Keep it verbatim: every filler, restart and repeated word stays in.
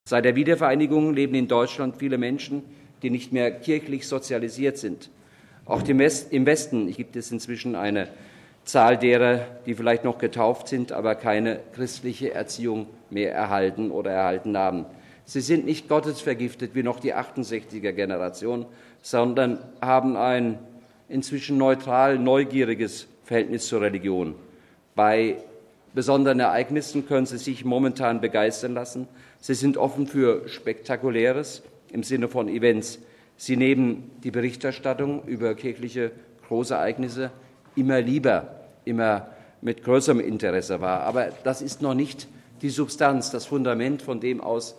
Seit der Wiedervereinigung leben in Deutschland viele Menschen, die nicht mehr kirchlich sozialisiert sind. Auch im Westen gibt es inzwischen eine Zahl derer, die vielleicht noch getauft sind, aber keine christliche Erziehung mehr erhalten oder erhalten haben. Sie sind nicht gottesvergiftet wie noch die achtundsechziger Generation, sondern haben ein inzwischen neutral, neugieriges Verhältnis zur Religion. Bei besonderen Ereignissen können sie sich momentan begeistern lassen. Sie sind offen für Spektakuläres im Sinne von Events. Sie nehmen die Berichterstattung über kirchliche Großereignisse immer lieber, immer mit größerem Interesse wahr. Aber das ist noch nicht die Substanz, das Fundament, von dem aus